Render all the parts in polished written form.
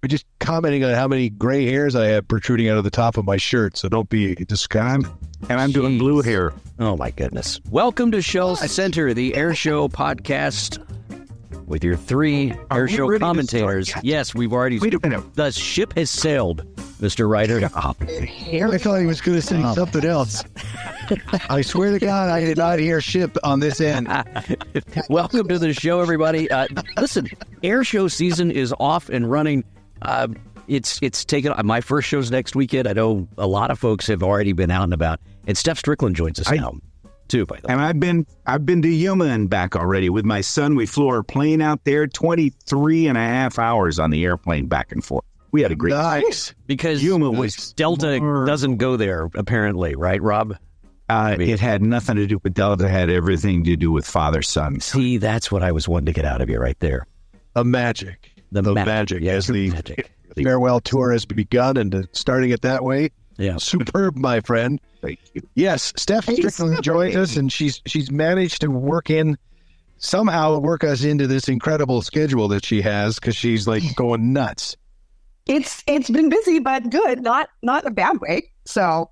just commenting on how many gray hairs I have protruding out of the top of my shirt, so don't be disgusted. And I'm doing blue hair. Oh, my goodness. Welcome to Show Center, the Air Show podcast with your three Air Show commentators. Yes, we've already... Wait a minute. The ship has sailed, Mr. Ryder. I thought he was going to say something else. I swear to God, I did not hear ship on this end. Welcome to the show, everybody. Listen, Air Show season is off and running. It's taken... My first show's next weekend. I know a lot of folks have already been out and about. And Steph Strickland joins us now, too, by the way. And I've been to Yuma and back already with my son. We flew our plane out there, 23 and a half hours on the airplane back and forth. We had a great time. Because Yuma was Delta doesn't go there, apparently, right, Rob? It had nothing to do with Delta. It had everything to do with father-son. See, that's what I was wanting to get out of you right there. The magic. The magic. As the farewell tour has begun and starting it that way. Yeah. Superb, my friend. Thank you. Yes, Steph Strickland joined us, and she's managed to somehow work us into this incredible schedule that she has, because she's like going nuts. It's been busy, but good, not a bad way. So,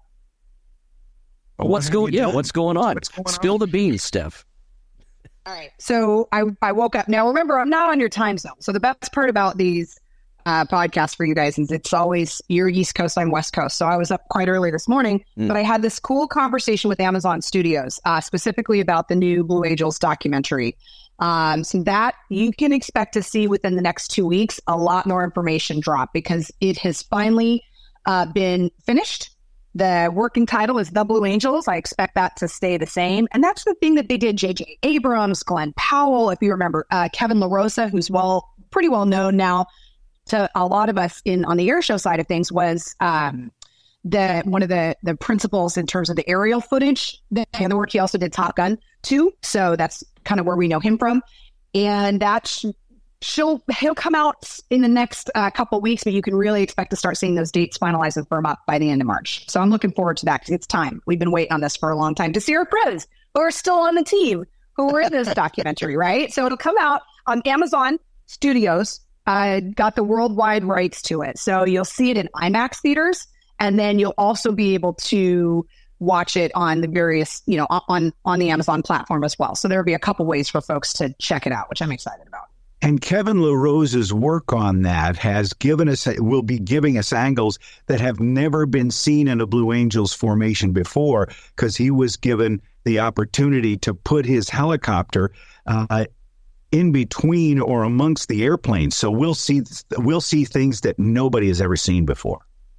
what's going on? Spill the beans, Steph. All right. So I woke up. Now, remember, I'm not on your time zone. So the best part about these podcasts for you guys is it's always you're East Coast, I'm West Coast. So I was up quite early this morning, but I had this cool conversation with Amazon Studios, specifically about the new Blue Angels documentary. So that you can expect to see within the next 2 weeks, a lot more information drop, because it has finally been finished. The working title is The Blue Angels. I expect that to stay the same. And that's the thing that they did. J.J. Abrams, Glenn Powell, if you remember, Kevin LaRosa, who's pretty well known now to a lot of us on the air show side of things, was one of the principals in terms of the aerial footage. And the work he also did Top Gun too. So that's kind of where we know him from. And he'll come out in the next couple of weeks, but you can really expect to start seeing those dates finalized and firm up by the end of March. So I'm looking forward to that, because it's time. We've been waiting on this for a long time to see our friends who are still on the team, who were in this documentary, right? So it'll come out on Amazon Studios. Got the worldwide rights to it. So you'll see it in IMAX theaters, and then you'll also be able to watch it on the various, on the Amazon platform as well. So there'll be a couple ways for folks to check it out, which I'm excited about. And Kevin LaRosa's work on that will be giving us angles that have never been seen in a Blue Angels formation before, because he was given the opportunity to put his helicopter in between or amongst the airplanes. So we'll see things that nobody has ever seen before.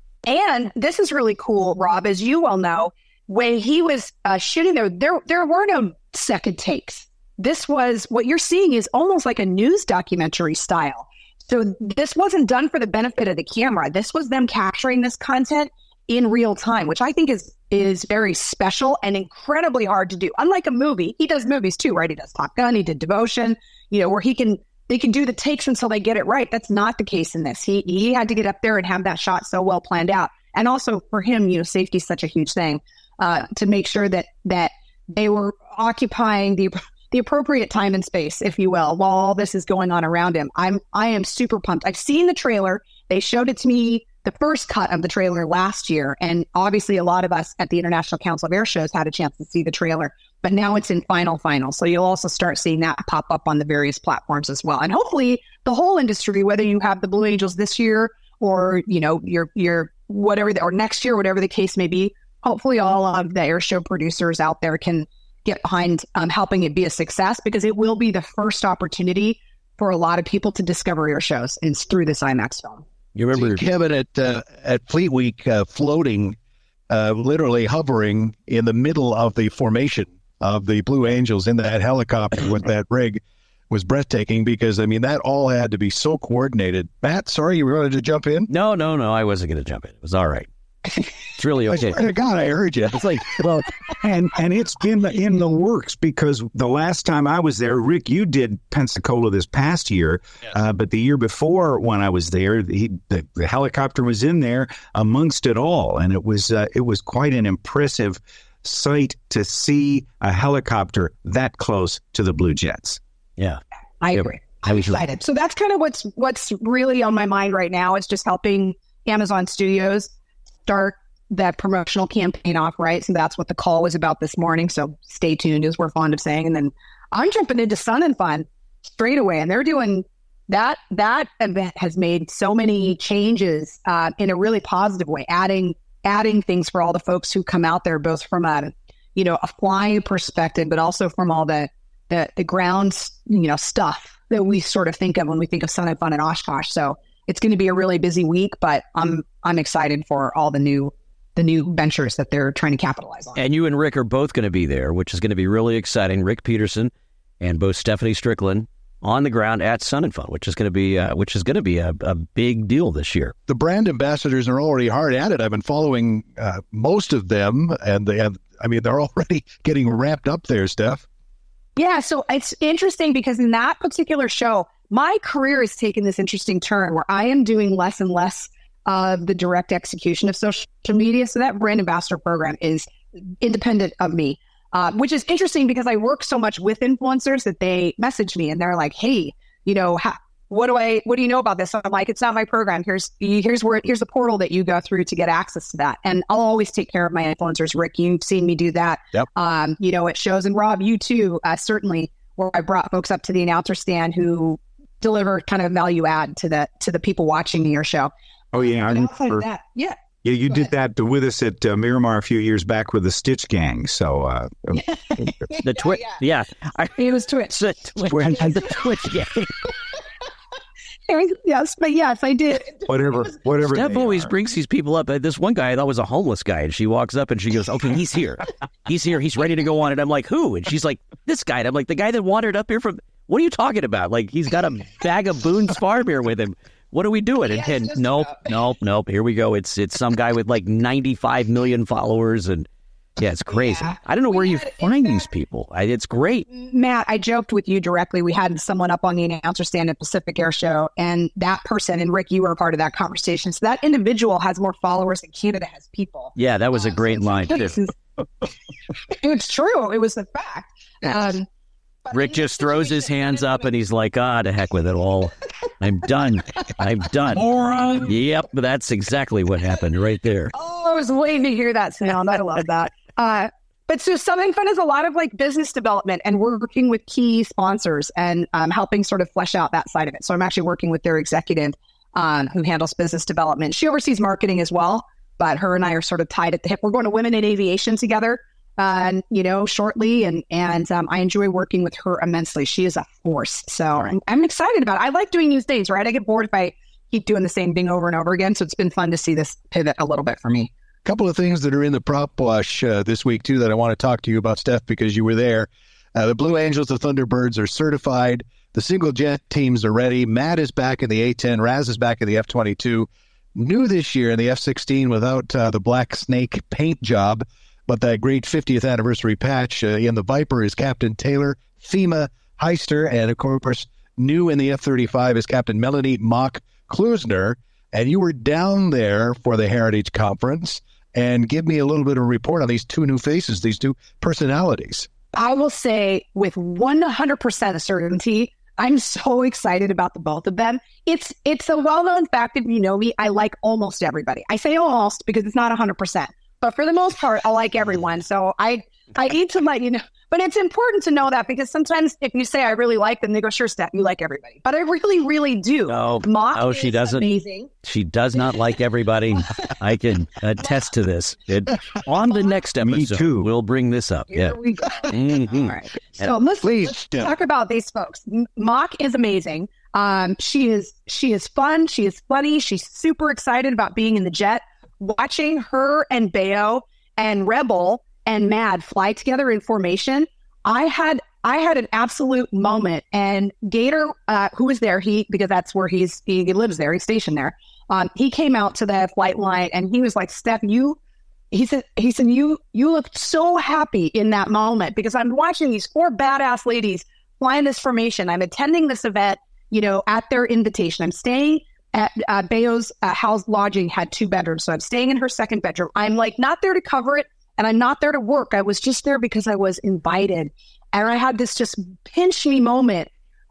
And this is really cool, Rob, as you well know, when he was shooting there were no second takes. This was, what you're seeing is almost like a news documentary style. So this wasn't done for the benefit of the camera. This was them capturing this content in real time, which I think is very special and incredibly hard to do. Unlike a movie, he does movies too, right? He does Top Gun, he did Devotion, where they can do the takes until they get it right. That's not the case in this. He had to get up there and have that shot so well planned out. And also for him, safety is such a huge thing, to make sure that they were occupying the appropriate time and space, if you will, while all this is going on around him. I am super pumped. I've seen the trailer. They showed it to me, the first cut of the trailer last year. And obviously a lot of us at the International Council of Air Shows had a chance to see the trailer, but now it's in final. So you'll also start seeing that pop up on the various platforms as well. And hopefully the whole industry, whether you have the Blue Angels this year or, your whatever, or next year, whatever the case may be, hopefully all of the air show producers out there can get behind helping it be a success, because it will be the first opportunity for a lot of people to discover air shows through this IMAX film. You remember Kevin at Fleet Week floating, literally hovering in the middle of the formation of the Blue Angels in that helicopter with that rig was breathtaking, because, that all had to be so coordinated. Matt, sorry, you wanted to jump in? No, I wasn't going to jump in. It was all right. It's really okay. I swear to God, I heard you. It's like, and it's been in the works, because the last time I was there, Rick, you did Pensacola this past year, but the year before when I was there, the helicopter was in there amongst it all, and it was quite an impressive sight to see a helicopter that close to the Blue Jets. Yeah, I agree. I'm excited. So that's kind of what's really on my mind right now is just helping Amazon Studios start that promotional campaign off, right? So that's what the call was about this morning. So stay tuned, as we're fond of saying. And then I'm jumping into Sun and Fun straight away. And they're doing that event has made so many changes in a really positive way, adding things for all the folks who come out there, both from a flying perspective, but also from all the ground, stuff that we sort of think of when we think of Sun and Fun in Oshkosh. So it's going to be a really busy week, but I'm excited for all the new ventures that they're trying to capitalize on. And you and Rick are both going to be there, which is going to be really exciting. Rick Peterson and both Stephanie Strickland on the ground at Sun and Fun, which is going to be a big deal this year. The brand ambassadors are already hard at it. I've been following most of them, and they're already getting ramped up there, Steph. Yeah, so it's interesting because in that particular show, my career has taken this interesting turn where I am doing less and less of the direct execution of social media. So that brand ambassador program is independent of me. Which is interesting because I work so much with influencers that they message me and they're like, "Hey, what do you know about this?" So I'm like, "It's not my program. Here's the portal that you go through to get access to that." And I'll always take care of my influencers. Rick, you've seen me do that. Yep. It shows, and Rob, you too, certainly, where I brought folks up to the announcer stand who deliver kind of value add to the people watching your show. Oh yeah, I remember that. Yeah. Yeah, you did that with us at Miramar a few years back with the Stitch Gang. So the Twitch, it was Twitch. The Twitch Gang. Yes, but yes, I did. Whatever. Steph always brings these people up. This one guy I thought was a homeless guy, and she walks up and she goes, "Okay, he's here. He's ready to go on." And I'm like, "Who?" And she's like, "This guy." And I'm like, "The guy that wandered up here from." What are you talking about? Like he's got a bag of Boone's Farm beer with him. What are we doing? And nope. Here we go. It's some guy with like 95 million followers, and it's crazy. Yeah. I don't know where you find these people. It's great. Matt, I joked with you directly. We had someone up on the announcer stand at Pacific Air Show, and that person, and Rick, you were a part of that conversation. So that individual has more followers than Canada has people. Yeah, that was a great line too. It's true. It was a fact. Rick just throws his hands up and he's like, to heck with it all. I'm done. Moron. Yep, that's exactly what happened right there. Oh, I was waiting to hear that sound. I love that. But so Sun and Fun is a lot of like business development, and we're working with key sponsors and helping sort of flesh out that side of it. So I'm actually working with their executive who handles business development. She oversees marketing as well, but her and I are sort of tied at the hip. We're going to Women in Aviation together. Shortly, and I enjoy working with her immensely. She is a force. So I'm excited about it. I like doing new things, right? I get bored if I keep doing the same thing over and over again. So it's been fun to see this pivot a little bit for me. A couple of things that are in the prop wash this week, too, that I want to talk to you about, Steph, because you were there. The Blue Angels, the Thunderbirds are certified. The single jet teams are ready. Matt is back in the A-10. Raz is back in the F-22. New this year in the F-16 without the Black Snake paint job. But that great 50th anniversary patch in the Viper is Captain Taylor Thema Heister. And, of course, new in the F-35 is Captain Melanie Mock Klusner. And you were down there for the Heritage Conference. And give me a little bit of a report on these two new faces, these two personalities. I will say with 100% certainty, I'm so excited about the both of them. It's a well-known fact, if you know me, I like almost everybody. I say almost because it's not 100%. But for the most part, I like everyone. So I need to let you know. But it's important to know that because sometimes if you say I really like them, they go, "Sure, Steph, you like everybody." But I really, really do. No, she doesn't. Amazing. She does not like everybody. I can attest to this. On the next episode, we'll bring this up. Here we go. Mm-hmm. All right. So let's talk about these folks. Mock is amazing. She is fun. She is funny. She's super excited about being in the jet. Watching her and Bayo and Rebel and Mad fly together in formation, I had an absolute moment. And Gator, who was there, because that's where he lives there, he's stationed there. He came out to the flight line and he was like, "Steph, he said you looked so happy in that moment because I'm watching these four badass ladies fly in this formation. I'm attending this event, at their invitation. I'm staying at Bayo's house lodging had 2 bedrooms. So I'm staying in her second bedroom. I'm like not there to cover it and I'm not there to work. I was just there because I was invited. And I had this just pinch me moment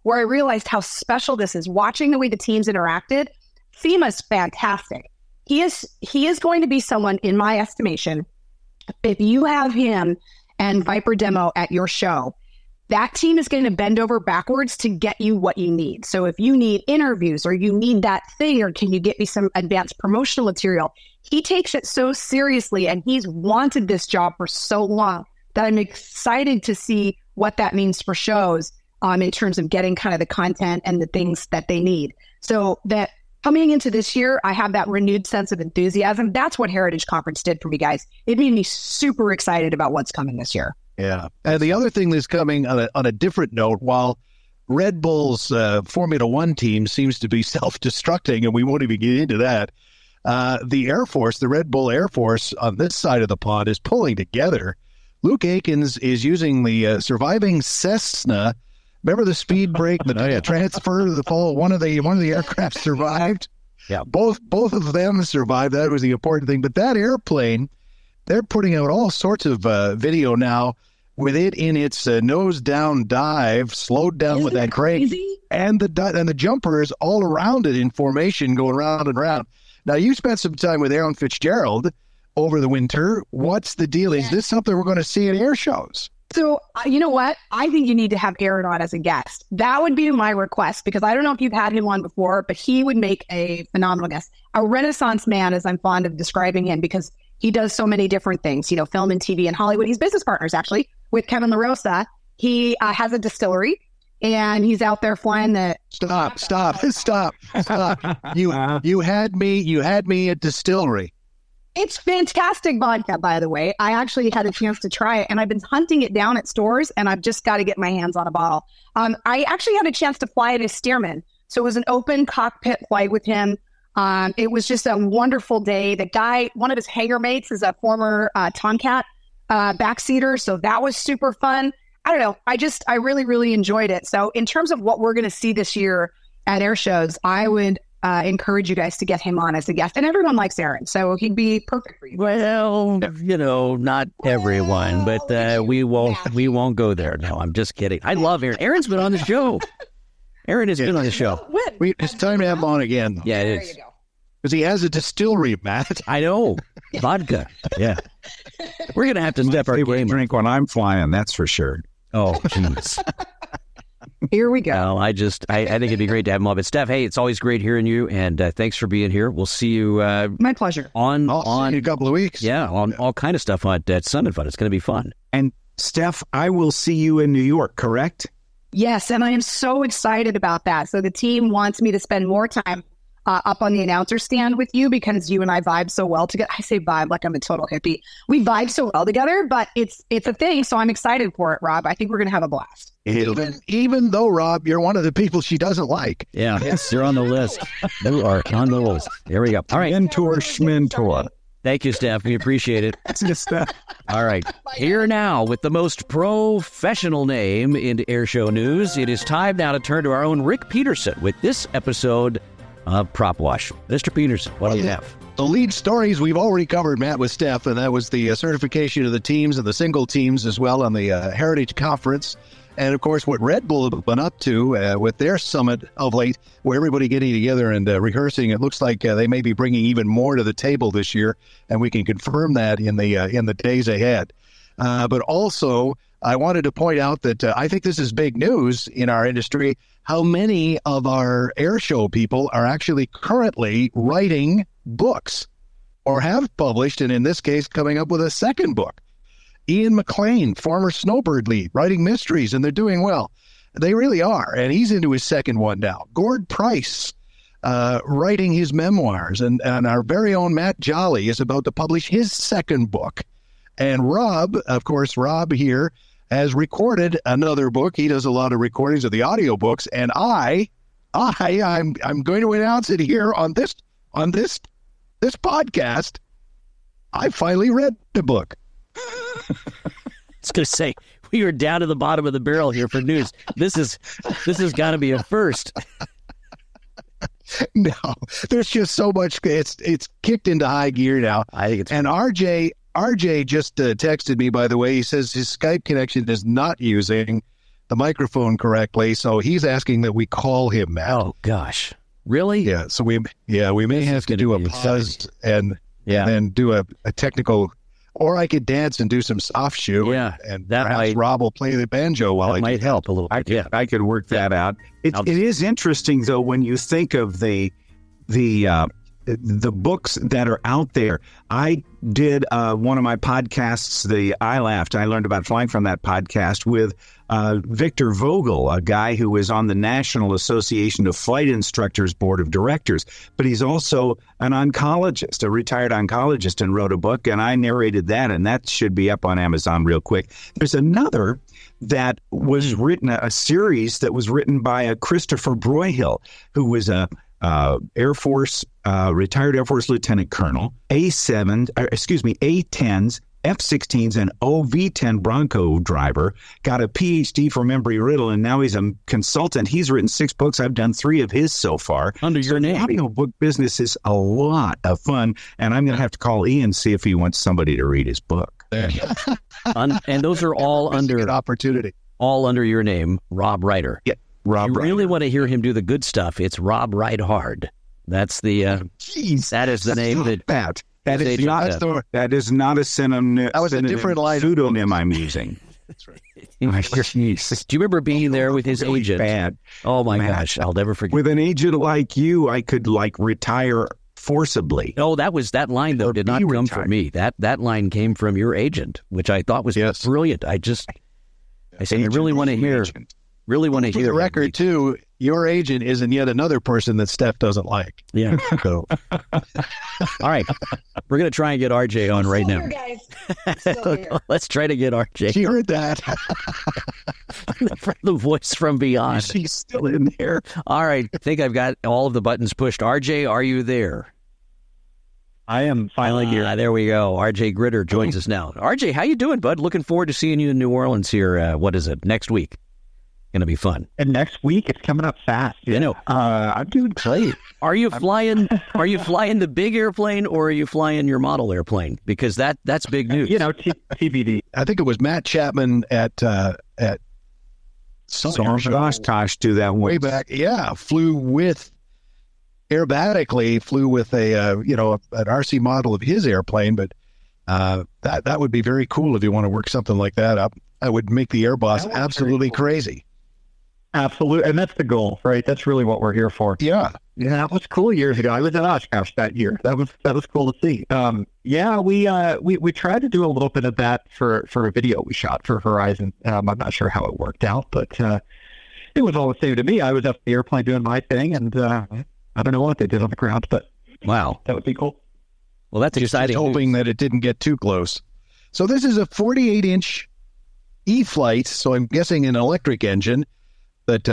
where I realized how special this is. Watching the way the teams interacted, FEMA's fantastic. He is going to be someone, in my estimation, if you have him and Viper Demo at your show, that team is going to bend over backwards to get you what you need. So if you need interviews or you need that thing, or can you get me some advanced promotional material, he takes it so seriously, and he's wanted this job for so long that I'm excited to see what that means for shows in terms of getting kind of the content and the things that they need. So that coming into this year, I have that renewed sense of enthusiasm. That's what Heritage Conference did for me, guys. It made me super excited about what's coming this year. Yeah. And the other thing that's coming on a different note, while Red Bull's Formula One team seems to be self-destructing, and we won't even get into that, the Air Force, the Red Bull Air Force on this side of the pond is pulling together. Luke Aikens is using the surviving Cessna. Remember the speed break, the transfer, the fall. One of the aircraft survived. Yeah, both of them survived. That was the important thing. But that airplane, they're putting out all sorts of video now with it in its nose down dive, slowed down with that crane, and the jumpers all around it in formation, going round and round. Now you spent some time with Aaron Fitzgerald over the winter. What's the deal? Is this something we're going to see at air shows? So, you know what? I think you need to have Aaron on as a guest. That would be my request, because I don't know if you've had him on before, but he would make a phenomenal guest. A Renaissance man, as I'm fond of describing him, because he does so many different things, film and TV and Hollywood. He's business partners, actually, with Kevin LaRosa. He has a distillery, and he's out there flying the... Stop. You had me at distillery. It's fantastic vodka, by the way. I actually had a chance to try it, and I've been hunting it down at stores, and I've just got to get my hands on a bottle. I actually had a chance to fly it as Stearman. So it was an open cockpit flight with him. It was just a wonderful day. The guy, one of his hangar mates, is a former Tomcat backseater, so that was super fun. I don't know. I really, really enjoyed it. So in terms of what we're going to see this year at air shows, I would encourage you guys to get him on as a guest. And everyone likes Aaron, so he'd be perfect for you. Well, not everyone, but we won't go there. No, I'm just kidding. I love Aaron. Aaron's been on the show. Aaron has been on the show. It's time to have him on again. Yeah, it is. Because he has a distillery, Matt. I know. Vodka. Yeah. We're going to have to step our game. Drink when I'm flying, that's for sure. Oh, jeez. Here we go. Well, I think it'd be great to have him on. But Steph, hey, it's always great hearing you, and thanks for being here. We'll see you. My pleasure. On in a couple of weeks. Yeah, on all kind of stuff at Sun and Fun. It's going to be fun. And Steph, I will see you in New York, correct? Yes, and I am so excited about that. So the team wants me to spend more time up on the announcer stand with you, because you and I vibe so well together. I say vibe like I'm a total hippie. We vibe so well together, but it's a thing. So I'm excited for it, Rob. I think we're going to have a blast. Even though, Rob, you're one of the people she doesn't like. Yeah, yes, you're on the list. You are on the list. There we go. All right. Mentor. Thank you, Steph. We appreciate it. All right. Here now with the most professional name in airshow news, it is time now to turn to our own Rick Peterson with this episode of Prop Wash. Mr. Peterson, what do you have? The lead stories we've already covered, Matt, with Steph, and that was the certification of the teams and the single teams as well on the Heritage Conference. And, of course, what Red Bull have been up to with their summit of late, where everybody getting together and rehearsing. It looks like they may be bringing even more to the table this year, and we can confirm that in the days ahead. But also, I wanted to point out that I think this is big news in our industry, how many of our air show people are actually currently writing books or have published, and in this case, coming up with a second book. Ian McLean, former Snowbird lead, writing mysteries, and they're doing well. They really are, and he's into his second one now. Gord Price, writing his memoirs, and our very own Matt Jolly is about to publish his second book. And Rob, of course, Rob here has recorded another book. He does a lot of recordings of the audiobooks, and I'm going to announce it here on this podcast. I finally read the book. I was going to say, we are down to the bottom of the barrel here for news. This has got to be a first. No, there's just so much. It's kicked into high gear now. I think it's. And RJ just texted me, by the way. He says his Skype connection is not using the microphone correctly. So he's asking that we call him, Matt. Oh gosh, really? Yeah. So we may have to do a pause and then do a technical, or I could dance and do some soft shoe. Yeah, and perhaps Rob will play the banjo while I might help a little bit. I could work that out. It is interesting though when you think of the books that are out there. I did one of my podcasts, I Laughed. I learned about flying from that podcast with Victor Vogel, a guy who is on the National Association of Flight Instructors Board of Directors. But he's also an oncologist, a retired oncologist, and wrote a book, and I narrated that, and that should be up on Amazon real quick. There's another that was written, a series that was written by a Christopher Broyhill, who was a retired Air Force Lieutenant Colonel, A-10s, F-16s, and OV-10 Bronco driver, got a PhD from Embry-Riddle, and now he's a consultant. He's written 6 books. I've done 3 of his so far. Under your name. The audiobook business is a lot of fun, and I'm going to have to call Ian, see if he wants somebody to read his book. And those are all under an opportunity. All under your name, Rob Ryder. Yeah, Rob you Ryder. Really want to hear him do the good stuff? It's Rob Ride Hard. That's the that is the name that is not a synonym. That was a different pseudonym I'm using. That's right. Do you remember being there with his agent? Bad. Oh my gosh, I'll never forget. With an agent like you, I could retire forcibly. Oh, that line though did not come from me. That line came from your agent, which I thought was brilliant. I said I really want to hear. Really want to hear the record too. Your agent isn't yet another person that Steph doesn't like. Yeah. So, all right, we're gonna try and get RJ on right now. Let's try to get RJ. She heard that. The voice from beyond. She's still in there. All right, I think I've got all of the buttons pushed. RJ, are you there? I am finally here. There we go. RJ Gritter joins us now. RJ, how you doing, bud? Looking forward to seeing you in New Orleans here. What is it? Next week. Going to be fun. And next week, it's coming up fast. Yeah. I know. I'm doing great. Are you flying the big airplane, or are you flying your model airplane? Because that's big news. TBD. I think it was Matt Chapman at Oshkosh do that way back. Yeah, flew with an RC model of his airplane, but that would be very cool if you want to work something like that up. I would make the Air Boss absolutely crazy. Absolutely, and that's the goal, right? That's really what we're here for. Yeah, that was cool years ago. I was at Oshkosh that year. That was cool to see. We tried to do a little bit of that for a video we shot for Horizon. I'm not sure how it worked out, but it was all the same to me. I was up the airplane doing my thing, and I don't know what they did on the ground, but wow, that would be cool. Well, that's exciting. Just hoping that it didn't get too close. So this is a 48-inch E-Flight, so I'm guessing an electric engine that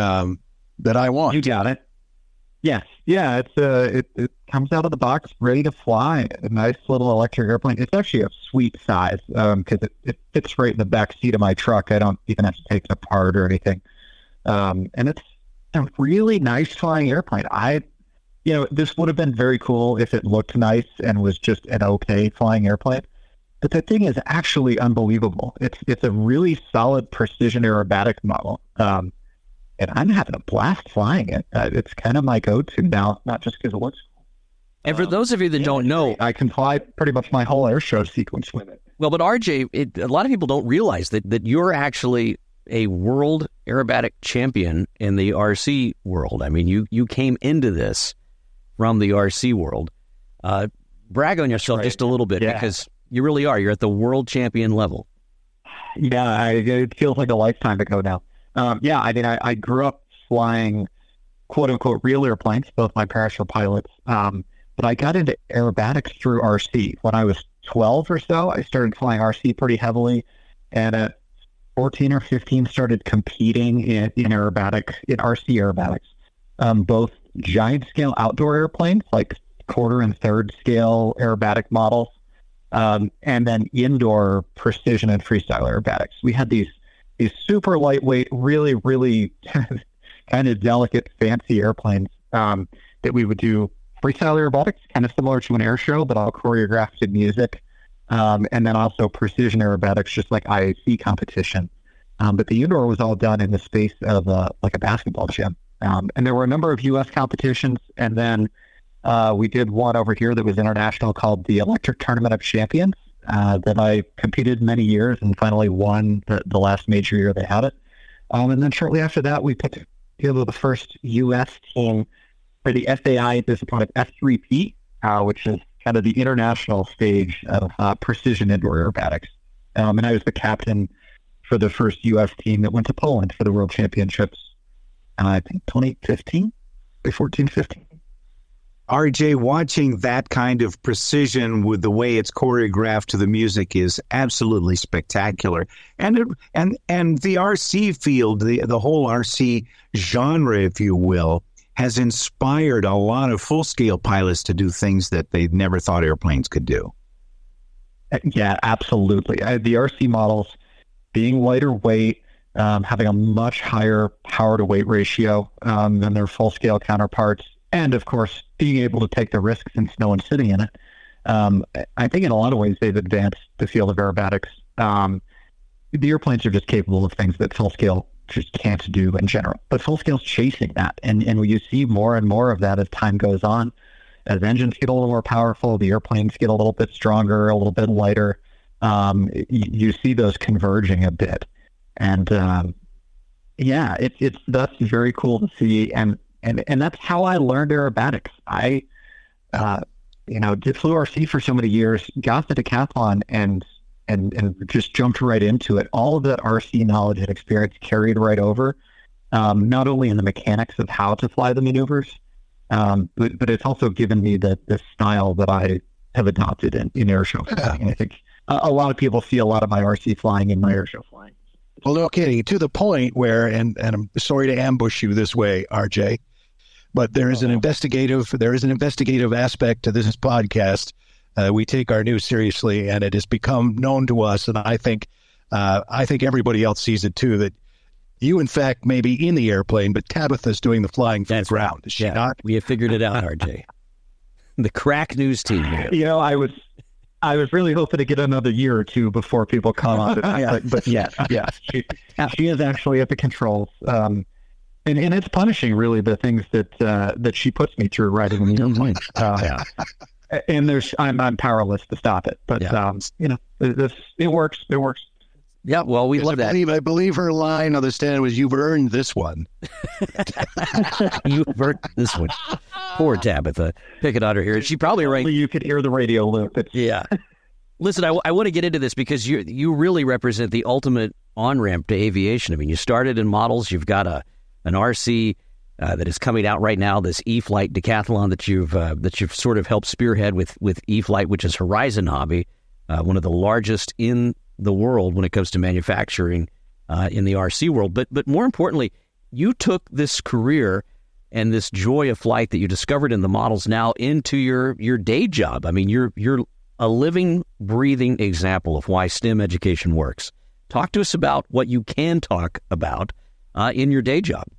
I want. You got it. Yes. Yeah, it comes out of the box ready to fly. A nice little electric airplane. It's actually a sweet size because it fits right in the back seat of my truck. I don't even have to take it apart or anything. And it's a really nice flying airplane. This would have been very cool if it looked nice and was just an okay flying airplane. But the thing is actually unbelievable. It's a really solid precision aerobatic model. And I'm having a blast flying it. It's kind of my go-to now, not just because it looks cool. And for those of you that don't know, I can fly pretty much my whole air show sequence with it. Well, but RJ, a lot of people don't realize that you're actually a world aerobatic champion in the RC world. I mean, you came into this from the RC world. Brag on yourself just a little bit because you really are. You're at the world champion level. Yeah, it feels like a lifetime ago now. I grew up flying quote-unquote real airplanes. Both my parents were pilots. But I got into aerobatics through RC. When I was 12 or so, I started flying RC pretty heavily. And at 14 or 15, started competing in RC aerobatics. Both giant-scale outdoor airplanes, like quarter and third scale aerobatic models, and then indoor precision and freestyle aerobatics. We had these super lightweight, really, really kind of delicate, fancy airplanes that we would do freestyle aerobatics, kind of similar to an air show, but all choreographed to music. And then also precision aerobatics, just like IAC competition. But the indoor was all done in the space of like a basketball gym. And there were a number of U.S. competitions, and then we did one over here that was international called the Electric Tournament of Champions that I competed many years and finally won the last major year they had it. And then shortly after that, we put together the first U.S. team for the SAI discipline of F3P, which is kind of the international stage of precision indoor aerobatics. And I was the captain for the first U.S. team that went to Poland for the World Championships, I think 2015. RJ, watching that kind of precision with the way it's choreographed to the music is absolutely spectacular. And the RC field, the whole RC genre, if you will, has inspired a lot of full-scale pilots to do things that they never thought airplanes could do. Yeah, absolutely. The RC models being lighter weight, having a much higher power-to-weight ratio than their full-scale counterparts, and, of course, being able to take the risks in snow and sitting in it. I think in a lot of ways they've advanced the field of aerobatics. The airplanes are just capable of things that full-scale just can't do in general. But full-scale's chasing that, and you see more and more of that as time goes on. As engines get a little more powerful, the airplanes get a little bit stronger, a little bit lighter. You see those converging a bit. And, that's very cool to see. And that's how I learned aerobatics. I, did flew RC for so many years, got the decathlon and just jumped right into it. All of that RC knowledge and experience carried right over, not only in the mechanics of how to fly the maneuvers, but it's also given me the style that I have adopted in airshow flying. And I think a lot of people see a lot of my RC flying in my airshow flying. Well, no kidding. To the point where, and I'm sorry to ambush you this way, RJ, but there is an investigative aspect to this podcast. We take our news seriously, and it has become known to us, and I think everybody else sees it too, that you, in fact, may be in the airplane, but Tabitha's doing the flying from the ground. Is she not? We have figured it out, RJ. The crack news team here. I was really hoping to get another year or two before people come on. But yes, she is actually at the controls. And it's punishing, really, the things that she puts me through riding in the airplane. And I'm powerless to stop it. But it works. It works. Yeah, well, we love that. I believe her line on the stand was, "You've earned this one." You've earned this one. Poor Tabitha. Picking on her here. She probably right. You could hear the radio loop. Yeah. Listen, I want to get into this because you really represent the ultimate on-ramp to aviation. I mean, you started in models. You've got an RC that is coming out right now, this E-Flight decathlon that you've sort of helped spearhead with E-Flight, which is Horizon Hobby, one of the largest in the world when it comes to manufacturing in the RC world. But more importantly, you took this career and this joy of flight that you discovered in the models now into your day job. I mean, you're a living, breathing example of why STEM education works. Talk to us about what you can talk about in your day job.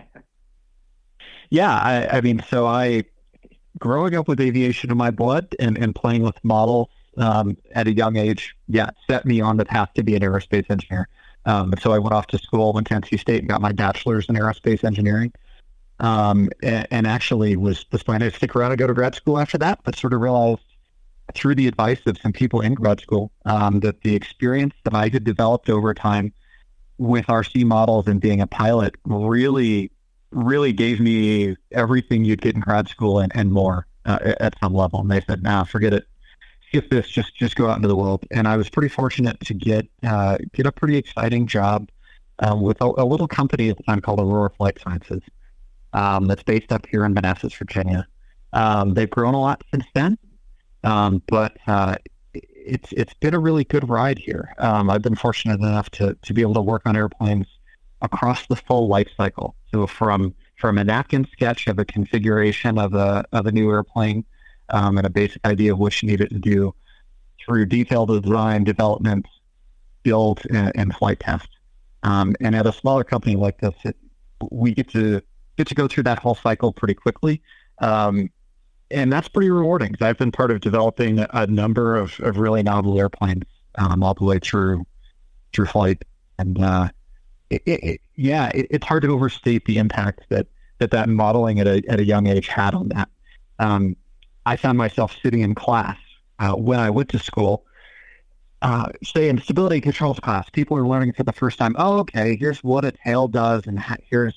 Yeah, I growing up with aviation in my blood and playing with models at a young age, set me on the path to be an aerospace engineer. So I went off to school, went to NC State, and got my bachelor's in aerospace engineering. And actually was planning to stick around and go to grad school after that, but sort of realized through the advice of some people in grad school that the experience that I had developed over time with RC models and being a pilot really gave me everything you'd get in grad school and more at some level. And they said, "Nah, forget it. Skip this. Just go out into the world." And I was pretty fortunate to get a pretty exciting job with a little company at the time called Aurora Flight Sciences. That's based up here in Manassas, Virginia. They've grown a lot since then, but it's been a really good ride here. I've been fortunate enough to be able to work on airplanes across the full life cycle. So from a napkin sketch of a configuration of a new airplane and a basic idea of what you need it to do, through detailed design, development, build, and flight test. And at a smaller company like this, we get to go through that whole cycle pretty quickly. And that's pretty rewarding because I've been part of developing a number of really novel airplanes all the way through flight. And it's hard to overstate the impact that modeling at a young age had on that. I found myself sitting in class when I went to school, say in stability controls class, people are learning for the first time. Oh, okay, here's what a tail does, and here's,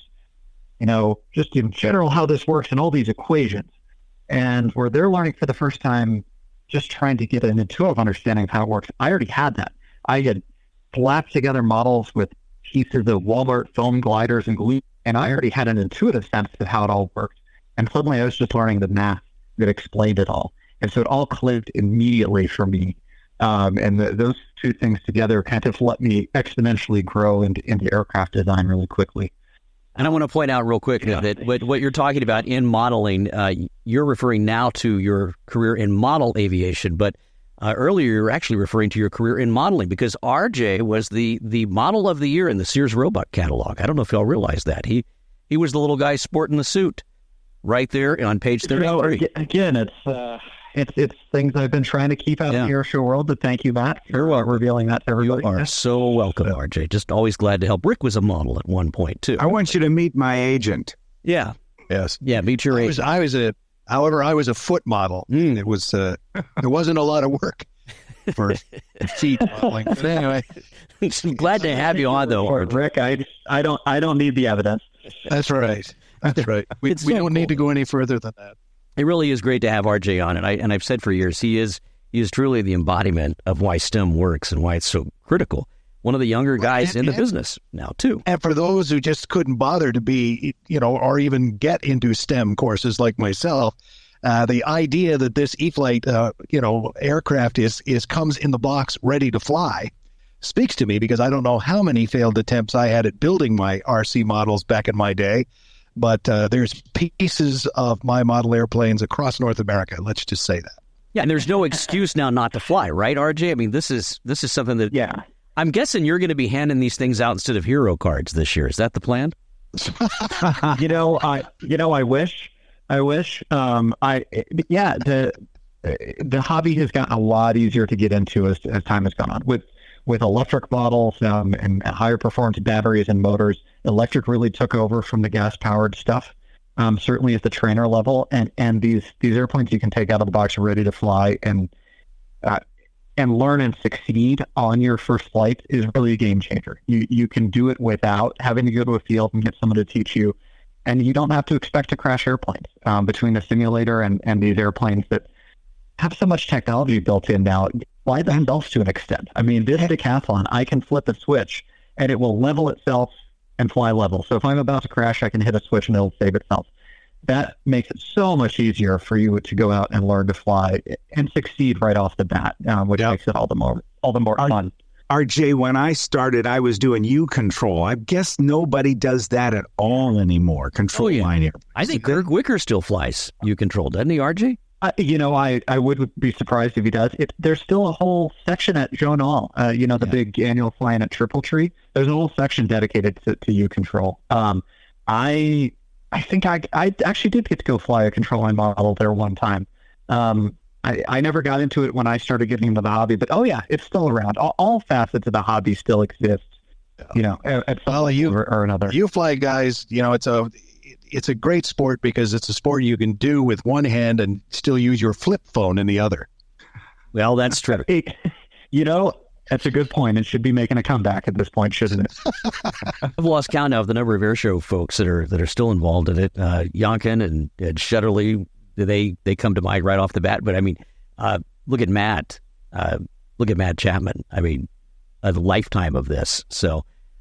just in general how this works and all these equations. And where they're learning for the first time, just trying to get an intuitive understanding of how it works. I already had that. I had slapped together models with pieces of Walmart foam gliders and glue, and I already had an intuitive sense of how it all worked. And suddenly I was just learning the math that explained it all. And so it all clicked immediately for me. And those two things together kind of let me exponentially grow into aircraft design really quickly. And I want to point out real quick that what you're talking about in modeling, you're referring now to your career in model aviation, but earlier you were actually referring to your career in modeling, because RJ was the model of the year in the Sears Roebuck catalog. I don't know if y'all realize that. He was the little guy sporting the suit right there on page 33. Again, it's things I've been trying to keep out of the airshow world, but thank you, Matt, for revealing that to everybody. You are so welcome, RJ. Just always glad to help. Rick was a model at one point, too. I want you to meet my agent. Yeah. Yes. Yeah, meet your agent. I was a foot model. It was, there wasn't a lot of work for feet modeling. But anyway. Glad to have you on, though. Rick, I don't need the evidence. That's right. That's right. We don't need to go any further than that. It really is great to have RJ on, and I've said for years, he is truly the embodiment of why STEM works and why it's so critical. One of the younger guys in the business now, too. And for those who just couldn't bother to be, or even get into STEM courses like myself, the idea that this E-flite, aircraft comes in the box ready to fly speaks to me, because I don't know how many failed attempts I had at building my RC models back in my day. But there's pieces of my model airplanes across North America. Let's just say that. Yeah, and there's no excuse now not to fly, right, RJ? I mean, this is something that. Yeah. I'm guessing you're going to be handing these things out instead of hero cards this year. Is that the plan? I wish. The hobby has gotten a lot easier to get into as time has gone on with electric models and higher performance batteries and motors. Electric really took over from the gas-powered stuff, certainly at the trainer level. And these airplanes you can take out of the box are ready to fly and learn and succeed on your first flight is really a game changer. You can do it without having to go to a field and get someone to teach you. And you don't have to expect to crash airplanes between the simulator and these airplanes that have so much technology built in now. Fly themselves to an extent. I mean, this decathlon, I can flip a switch and it will level itself and fly level. So if I'm about to crash, I can hit a switch and it'll save itself. That makes it so much easier for you to go out and learn to fly and succeed right off the bat, which makes it all the more fun. RJ, when I started, I was doing U-control. I guess nobody does that at all anymore. Line air. I think Kirk Wicker still flies U-control, doesn't he, RJ? I would be surprised if he does. There's still a whole section at Jonal, the big annual flying at Triple Tree. There's a whole section dedicated to U-control. I think I actually did get to go fly a control line model there one time. I never got into it when I started getting into the hobby, but it's still around. All facets of the hobby still exist. At some or another. You fly guys, it's a great sport because it's a sport you can do with one hand and still use your flip phone in the other. Well, that's true. That's a good point. It should be making a comeback at this point, shouldn't it? I've lost count now of the number of airshow folks that are still involved in it. Yonkin and Shutterly, they come to mind right off the bat. But I mean, look at Matt. Look at Matt Chapman. I mean, a lifetime of this. So,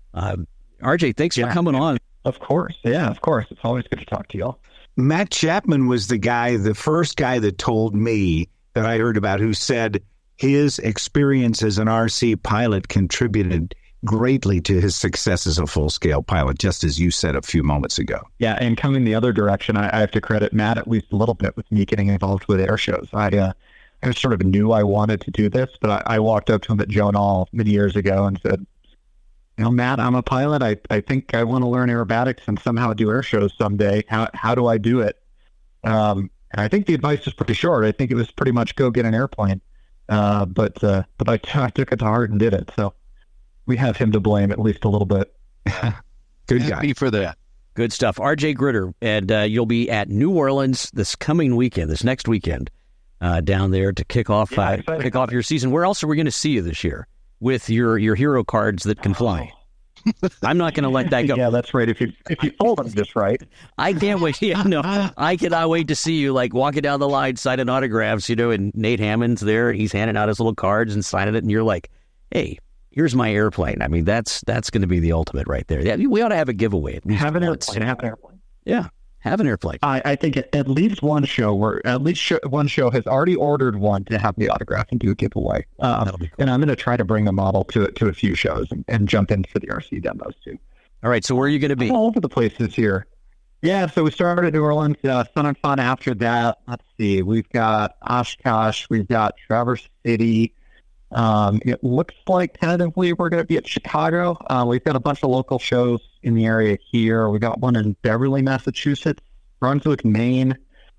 RJ, thanks for coming on. Of course. Yeah, of course. It's always good to talk to y'all. Matt Chapman was the first guy that told me that I heard about, who said his experience as an RC pilot contributed greatly to his success as a full-scale pilot, just as you said a few moments ago. Yeah, and coming the other direction, I have to credit Matt at least a little bit with me getting involved with air shows. I sort of knew I wanted to do this, but I walked up to him at Jonal many years ago and said, Matt, I'm a pilot. I think I want to learn aerobatics and somehow do air shows someday. How do I do it? And I think the advice was pretty short. I think it was pretty much go get an airplane. But I took it to heart and did it. So we have him to blame at least a little bit. Good guy. Happy for that. Good stuff. RJ Gritter, and you'll be at New Orleans this next weekend, down there to kick off your season. Where else are we going to see you this year with your hero cards that can fly? I'm not going to let that go. Yeah, that's right. If you fold them just right. I can't wait. Yeah, no, I cannot wait to see you like walking down the line, signing autographs, and Nate Hammond's there. He's handing out his little cards and signing it, and you're like, hey, here's my airplane. I mean, that's going to be the ultimate right there. Yeah, we ought to have a giveaway. Have an airplane. Yeah, have an airplane. I think at least one show one show has already ordered one to have the autograph and do a giveaway. That'll be cool. And I'm going to try to bring a model to a few shows and jump in for the RC demos too. All right, so where are you going to be? All over the place this year. Yeah, so we started at New Orleans, Sun and Fun. After that, let's see, we've got Oshkosh, we've got Traverse City. It looks like tentatively we're going to be at Chicago. We've got a bunch of local shows in the area here. We got one in Beverly, Massachusetts, Brunswick, Maine.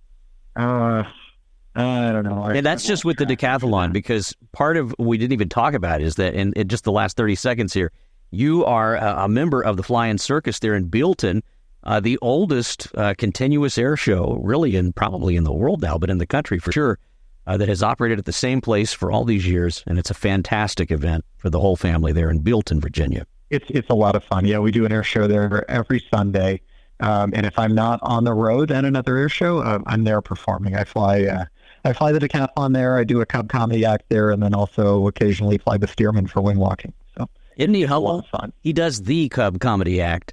I don't know. And that's just with the decathlon, because part of what we didn't even talk about is that in just the last 30 seconds here, you are a member of the Flying Circus there in Bealton, the oldest continuous air show, really, probably in the world now, but in the country for sure. That has operated at the same place for all these years, and it's a fantastic event for the whole family there in Bealton, Virginia. It's a lot of fun. Yeah, we do an air show there every Sunday, and if I'm not on the road at another air show, I'm there performing. I fly the decathlon there. I do a Cub Comedy Act there, and then also occasionally fly the Stearman for wing walking. So isn't he a lot of fun? He does the Cub Comedy Act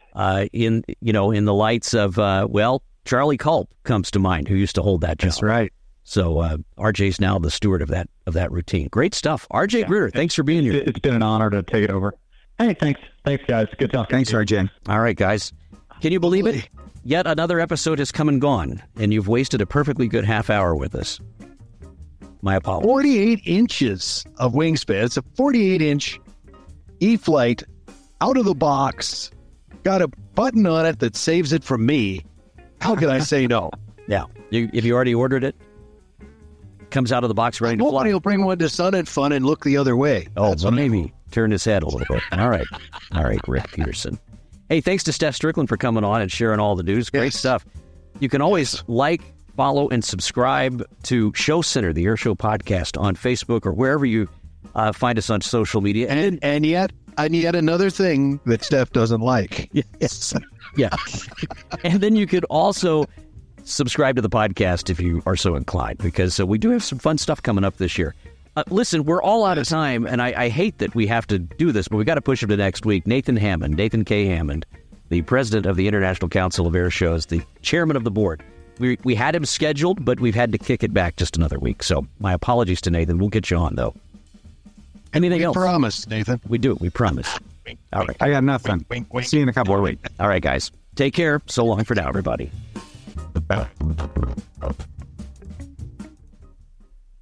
in the lights of Charlie Culp comes to mind, who used to hold that job. That's right. So RJ's now the steward of that routine. Great stuff. RJ Gritter, thanks for being here. It's been an honor to take it over. Hey, thanks. Thanks, guys. Good talking. Thanks, RJ. All right, guys. Can you believe it? Yet another episode has come and gone, and you've wasted a perfectly good half hour with us. My apologies. 48 inches of wingspan. It's a 48-inch E-flite out of the box. Got a button on it that saves it from me. How can I say no? Yeah. If you already ordered it? Comes out of the box ready to fly. Nobody will bring one to Sun and Fun and look the other way. Oh, well, maybe turn his head a little bit. All right, Rick Peterson. Hey, thanks to Steph Strickland for coming on and sharing all the news. Great stuff. You can always like, follow, and subscribe to Show Center, the Air Show podcast, on Facebook or wherever you find us on social media. And yet another thing that Steph doesn't like. Yes. Yeah. And then you could also subscribe to the podcast if you are so inclined, because we do have some fun stuff coming up this year. Listen, we're all out of time, and I hate that we have to do this, but we got to push him to next week. Nathan K. Hammond, the president of the International Council of Air Shows, the chairman of the board. We had him scheduled, but we've had to kick it back just another week. So my apologies to Nathan. We'll get you on, though. Anything else? We promise, Nathan. We do. We promise. All right. I got nothing. See you in a couple of weeks. All right, guys. Take care. So long for now, everybody. Bye.